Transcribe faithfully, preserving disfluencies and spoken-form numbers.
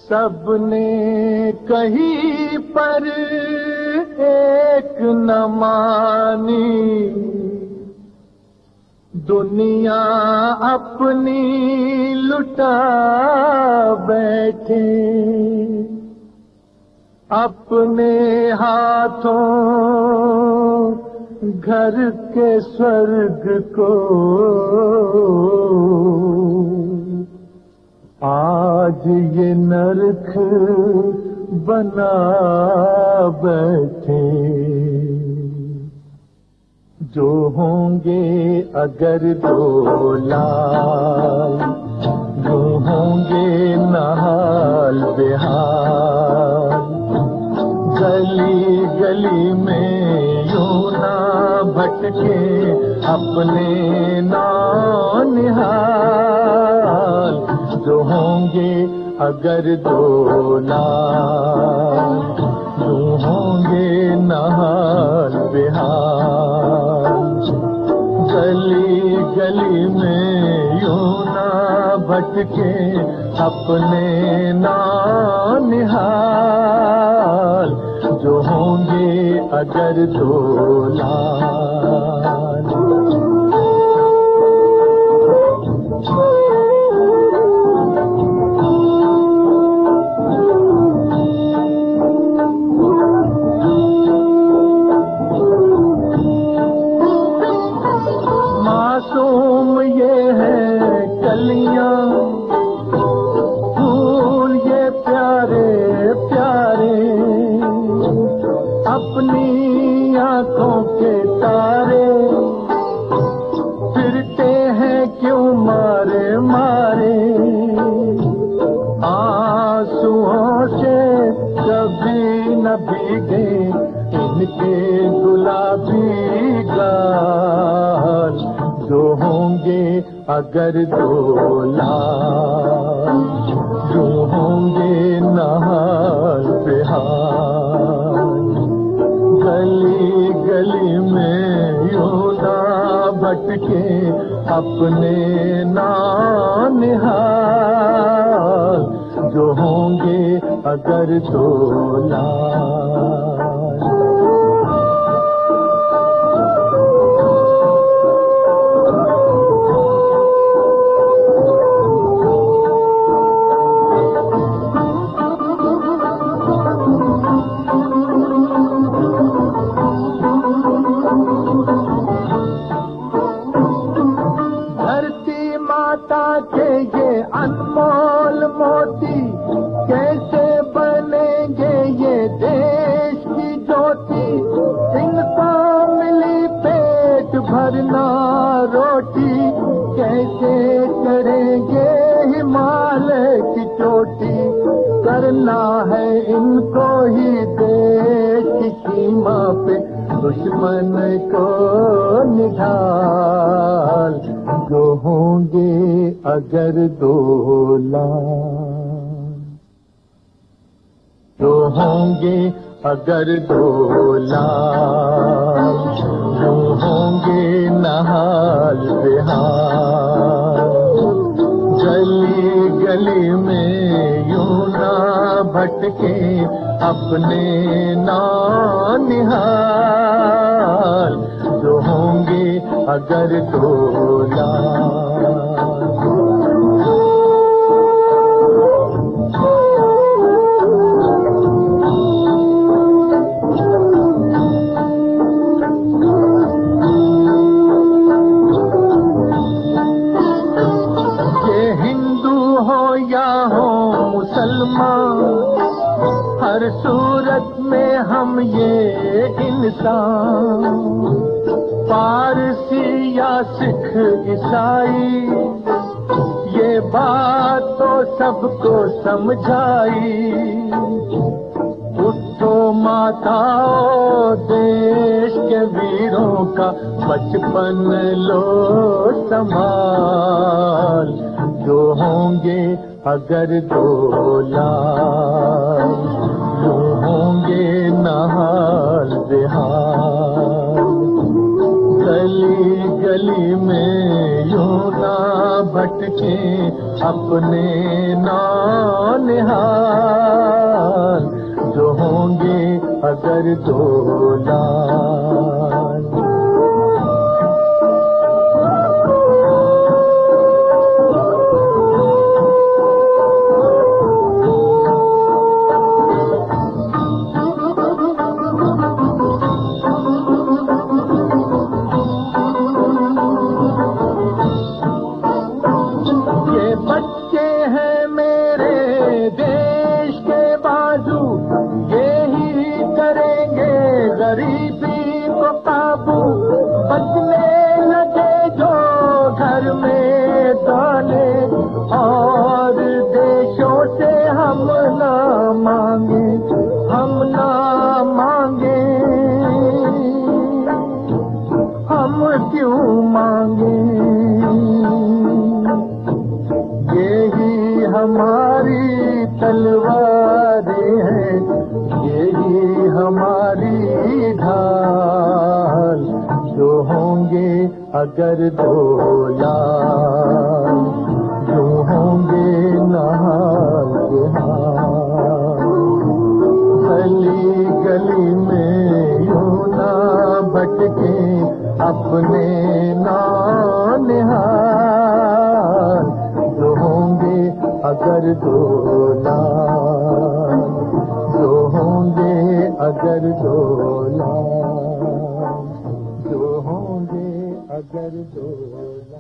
सबने कहीं पर एक न मानी, दुनिया अपनी लुटा बैठे। अपने हाथों घर के स्वर्ग को आज ये नरक बना बैठे। जो होंगे अगर दो लाल, जो होंगे नहाल बेहाल। गली गली में यूं ना भटके अपने नौनिहाल। जो होंगे अगर दो लाल, जो होंगे नहाल बेहाल। गली गली में यूं ना भटके अपने नौनिहाल। जो होंगे अगर दो लाल। मासूम ये है कलियां, फूल ये प्यारे प्यारे। अपनी आंखों के तारे फिरते हैं क्यों मारे मारे। आंसुओं से कभी न भीगे इनके गुलाबी गाल। जो होंगे अगर दो लाल, जो होंगे नहाल बेहाल। गली गली में यूं ना भटके अपने नौनिहाल। जो होंगे अगर दो लाल। के ये अनमोल मोती कैसे बनेंगे ये देश की ज्योति। इनको मिली पेट भरना रोटी, कैसे करेंगे हिमालय की चोटी। करना है इनको ही देश की सीमा पे दुश्मन को निढाल। जो होंगे अगर दो लाल, जो होंगे अगर दो लाल। जो होंगे नहाल बेहाल। गली गली में यूं ना भटके अपने नौनिहाल। जो होंगे अगर दो लाल। ये हिंदू हो या हो मुसलमान, हर सूरत में हम ये इंसान। पारसी या सिख ईसाई ये बात तो सबको समझाई। उठो माताओ देश के वीरों का बचपन लो संभाल। जो होंगे अगर दो लाल, जो होंगे नहाल बेहाल। गली गली में यूं ना भटके अपने नौनिहाल। अगर दो लाल। ये बच्चे हैं मेरे देश के बाजू, यही करेंगे गरीबी को काबू। बचने लगे जो घर में दाने, और देशों से हम ना मांगे, हम ना मांगे, हम क्यों मांगे। यही हमारी तलवारें हैं, यही हमारी ढाल, जो होंगे अगर दो लाल, जो होंगे नहाल के हाल। गली गली में यूं ना भटके अपने नाम निहाल, जो होंगे अगर दो लाल, जो होंगे अगर दो लाल, जो होंगे अगर दो लाल।